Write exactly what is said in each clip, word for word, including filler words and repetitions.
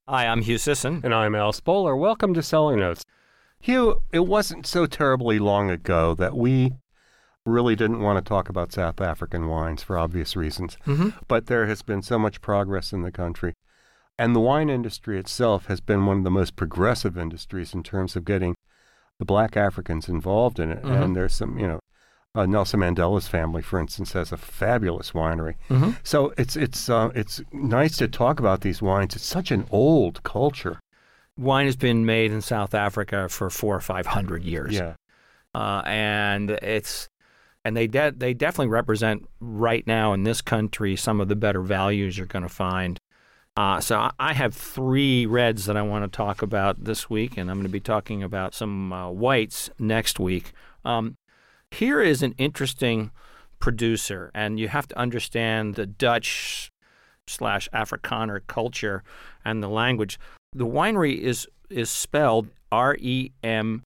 Hi, I'm Hugh Sisson. And I'm Al Spoler. Welcome to Cellar Notes. Hugh, it wasn't so terribly long ago that we really didn't want to talk about South African wines for obvious reasons. Mm-hmm. But there has been so much progress in the country. And the wine industry itself has been one of the most progressive industries in terms of getting the black Africans involved in it. Mm-hmm. And there's some, you know, uh, Nelson Mandela's family, for instance, has a fabulous winery. Mm-hmm. So it's it's uh, it's nice to talk about these wines. It's such an old culture. Wine has been made in South Africa for four or five hundred years. Yeah, uh, and it's and they de- they definitely represent right now in this country some of the better values you're going to find. Uh, so I, I have three reds that I want to talk about this week, and I'm going to be talking about some uh, whites next week. Um, Here is an interesting producer, and you have to understand the Dutch slash Afrikaner culture and the language. The winery is is spelled R E M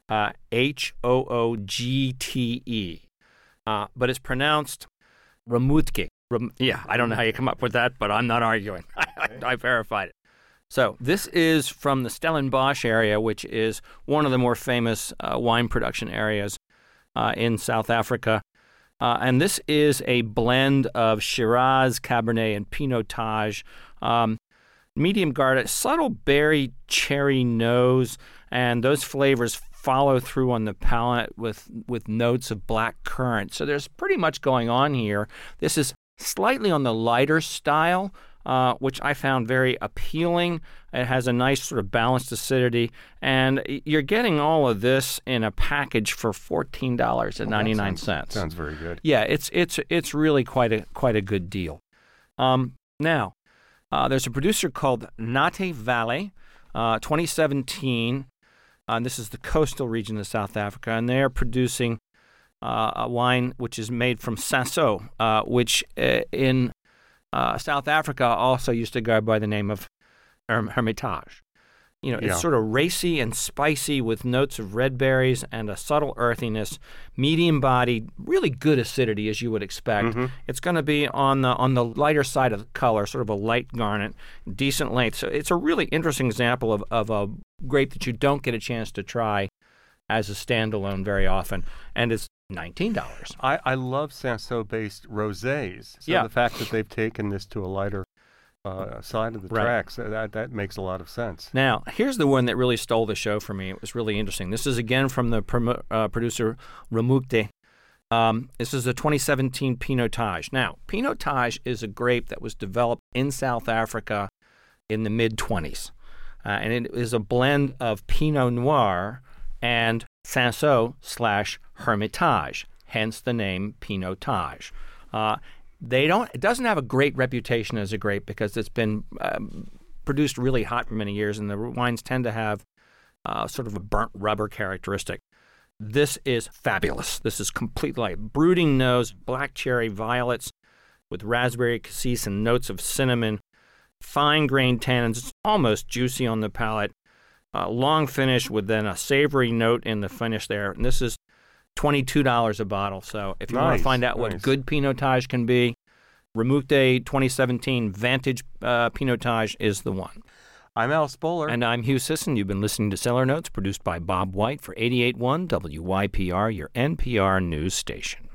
H O O G T E, uh, but it's pronounced Remoetke. Rem- yeah, I don't know how you come up with that, but I'm not arguing. I verified it. So this is from the Stellenbosch area, which is one of the more famous uh, wine production areas Uh, in South Africa. Uh, and this is a blend of Shiraz, Cabernet, and Pinotage. Um, medium guarded, subtle berry cherry nose, and those flavors follow through on the palate with, with notes of black currant. So there's pretty much going on here. This is slightly on the lighter style, Uh, which I found very appealing. It has a nice sort of balanced acidity, and you're getting all of this in a package for fourteen dollars and ninety-nine cents. Well, that sounds, sounds very good. Yeah, it's it's it's really quite a quite a good deal. Um, now, uh, there's a producer called Nate Valley, uh, twenty seventeen. Uh, this is the coastal region of South Africa, and they're producing uh, a wine which is made from Cinsault, uh, which uh, in Uh, South Africa also used to go by the name of Herm- Hermitage. You know, Yeah. it's sort of racy and spicy with notes of red berries and a subtle earthiness, medium-bodied, really good acidity as you would expect. Mm-hmm. It's going to be on the on the lighter side of the color, sort of a light garnet, decent length. So it's a really interesting example of, of a grape that you don't get a chance to try as a standalone very often, and it's nineteen dollars. I, I love Cinsault-based rosés. So Yeah. the fact that they've taken this to a lighter uh, side of the Right. tracks, that that makes a lot of sense. Now, here's the one that really stole the show for me. It was really interesting. This is, again, from the promo- uh, producer Remoetke. Um, this is a twenty seventeen Pinotage. Now, Pinotage is a grape that was developed in South Africa in the mid-twenties. Uh, and it is a blend of Pinot Noir and Cinsault slash Hermitage, hence the name Pinotage. Uh, they don't. It doesn't have a great reputation as a grape because it's been um, produced really hot for many years, and the wines tend to have uh, sort of a burnt rubber characteristic. This is fabulous. This is completely like brooding nose, black cherry violets with raspberry cassis and notes of cinnamon, fine-grained tannins. It's almost juicy on the palate. Uh, long finish with then a savory note in the finish there. And this is twenty-two dollars a bottle. So if you Nice, want to find out nice. what good Pinotage can be, Remoetke twenty seventeen Vantage uh, Pinotage is the one. I'm Al Spoler. And I'm Hugh Sisson. You've been listening to Cellar Notes, produced by Bob White for eighty-eight point one W Y P R, your N P R news station.